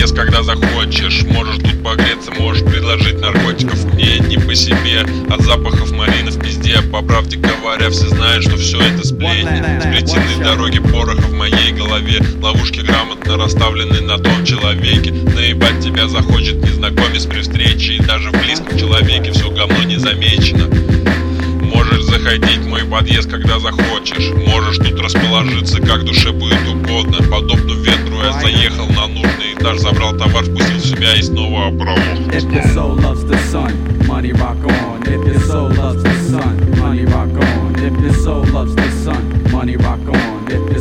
подъезд, когда захочешь. Можешь тут погреться, можешь предложить наркотиков. Мне не по себе от запахов малины в пизде. По правде говоря, все знают, что все это сплетни. Сплетены дороги пороха в моей голове. Ловушки грамотно расставлены на том человеке. Наебать тебя захочет незнакомец при встрече. И даже в близком человеке все говно не замечено. Можешь заходить в мой подъезд, когда захочешь. Можешь тут расположиться, как душе будет угодно. Подобно ветру я заехал на нужный этаж, забрал товар, впустил в себя и снова обрал. If your soul loves the sun, money rock on. If your soul loves the sun, money rock on. If your soul loves the sun, money rock on.